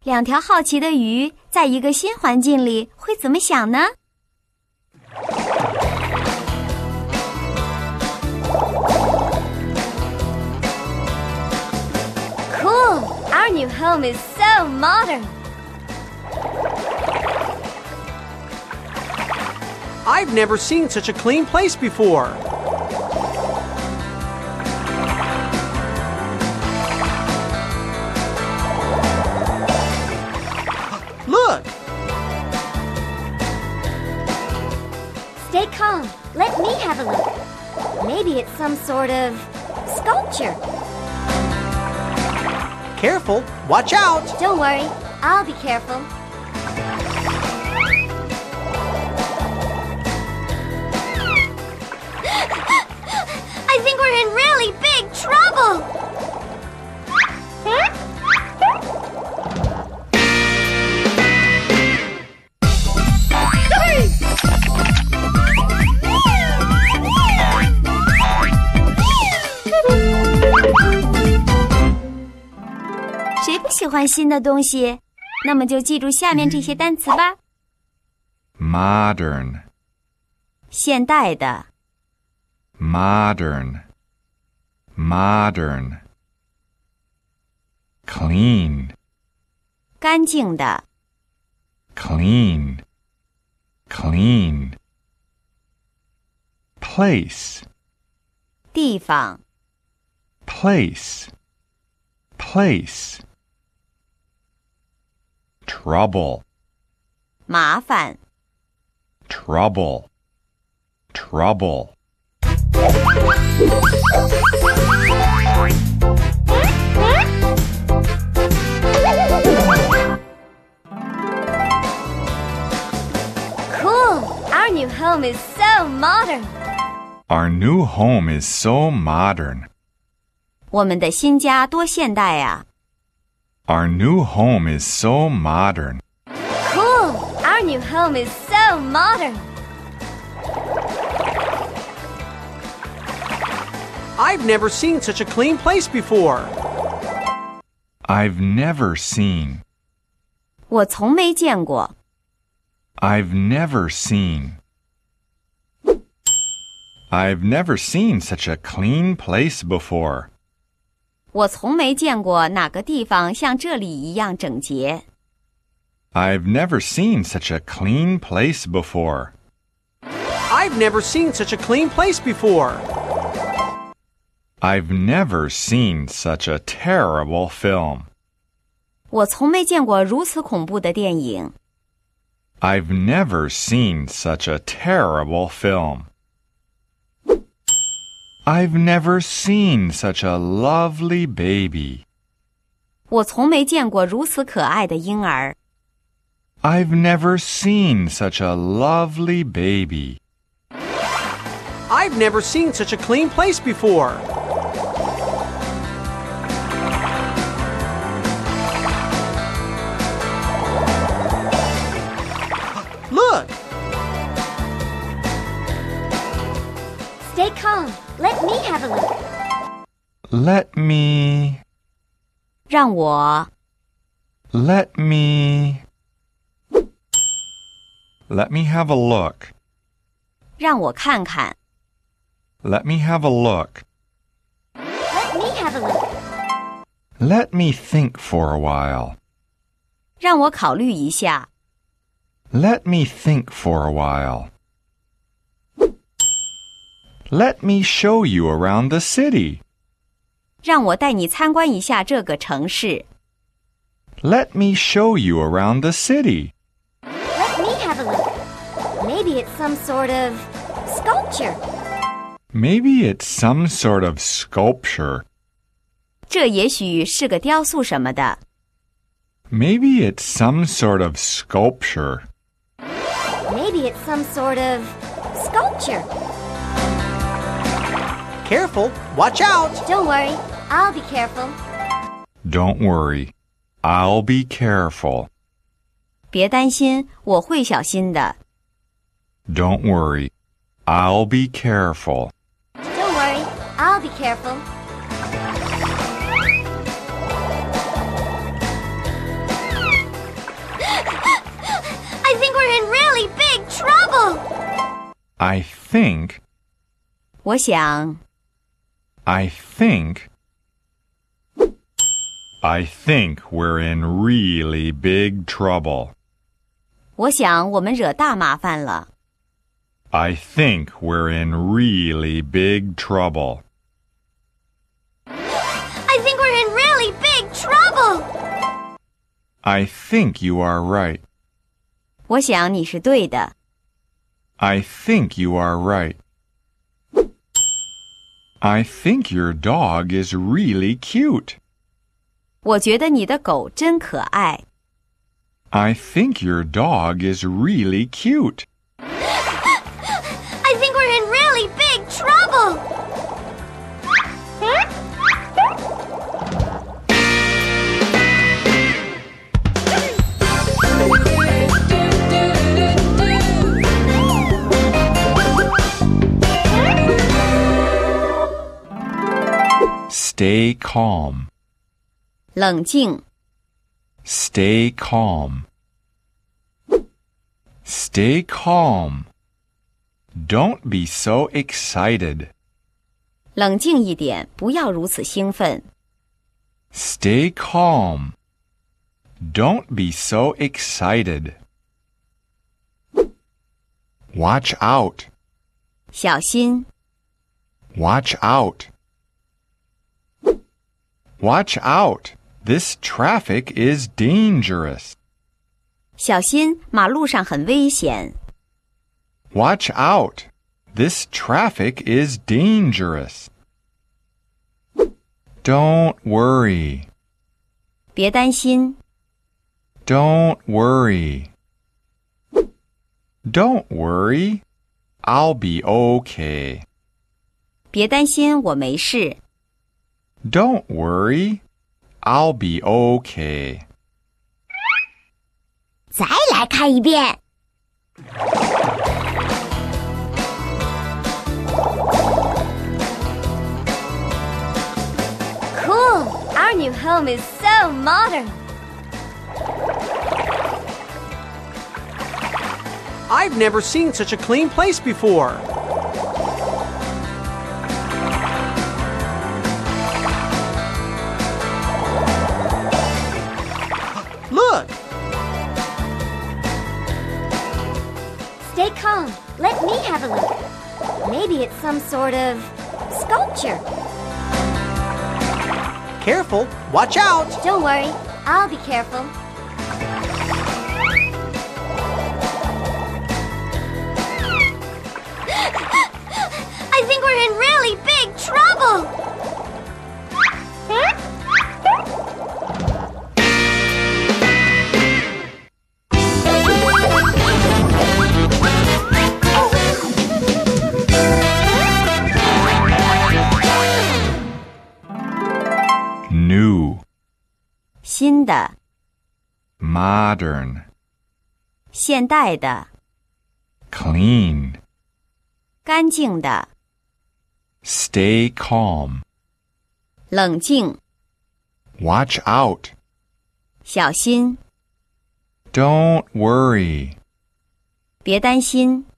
两条好奇的鱼在一个新环境里会怎么想呢？ Cool! Our new home is so modern. I've never seen such a clean place before. Look! Stay calm. Let me have a look. Maybe it's some sort of sculpture. Careful! Watch out! Don't worry. I'll be careful. I think we're in really big trouble. Sorry. 谁不喜欢新的东西？那么就记住下面这些单词吧。 Modern. 现代的。 Modern. Modern. Clean. 干净的。 Clean. Clean. Place. 地方。 Place. Place. Trouble. 麻烦。 Trouble. Trouble. Cool! Our new home is so modern. Our new home is so modern. 我们的新家多现代啊！ Our new home is so modern. Cool! Our new home is so modern. I've never seen such a clean place before. I've never seen. 我从没见过。 I've never seen. I've never seen such a clean place before. 我从没见过哪个地方像这里一样整洁。 I've never seen such a clean place before. I've never seen such a clean place before. I've never seen such a terrible film. 我从没见过如此恐怖的电影。 I've never seen such a terrible film. I've never seen such a lovely baby. 我从没见过如此可爱的婴儿。 I've never seen such a lovely baby. I've never seen such a clean place before. Look! Stay calm. Let me have a look. Let me. 让我 Let me. Let me have a look. 让我看看。 Let me have a look. Let me have a look. Let me think for a while. 让我考虑一下。 Let me think for a while. Let me show you around the city. 让我带你参观一下这个城市。 Let me show you around the city. Let me have a look. Maybe it's some sort of sculpture. Maybe it's some sort of sculpture. 这也许是个雕塑什么的。 Maybe it's some sort of sculpture. Maybe it's some sort of sculpture. Careful! Watch out! Don't worry. I'll be careful. Don't worry. I'll be careful. 别担心，我会小心的。 Don't worry. I'll be careful. Don't worry. I'll be careful. I think, 我想 I think we're in really big trouble. 我想我们惹大麻烦了。 I think we're in really big trouble. I think we're in really big trouble. I think you are right. 我想你是对的。 I think you are right. I think your dog is really cute. 我觉得你的狗真可爱。 I think your dog is really cute. I think we're in really big trouble. Stay calm. 冷静， Stay calm. Stay calm. Don't be so excited. 冷静一点，不要如此兴奋。 Stay calm. Don't be so excited. Watch out. 小心， Watch out. Watch out. This traffic is dangerous. 小心，马路上很危险。 Watch out. This traffic is dangerous. Don't worry. 别担心， Don't worry. Don't worry. I'll be okay. 别担心，我没事。 Don't worry. I'll be okay. 再来看一遍。Cool! Our new home is so modern. I've never seen such a clean place before. Look! Stay calm. Let me have a look. Maybe it's some sort of sculpture. Careful, watch out! Don't worry. I'll be careful. I think we're in really big trouble. New. 新的， Modern. 现代的， Clean. 干净的， Stay calm. 冷静， Watch out. 小心， Don't worry. 别担心。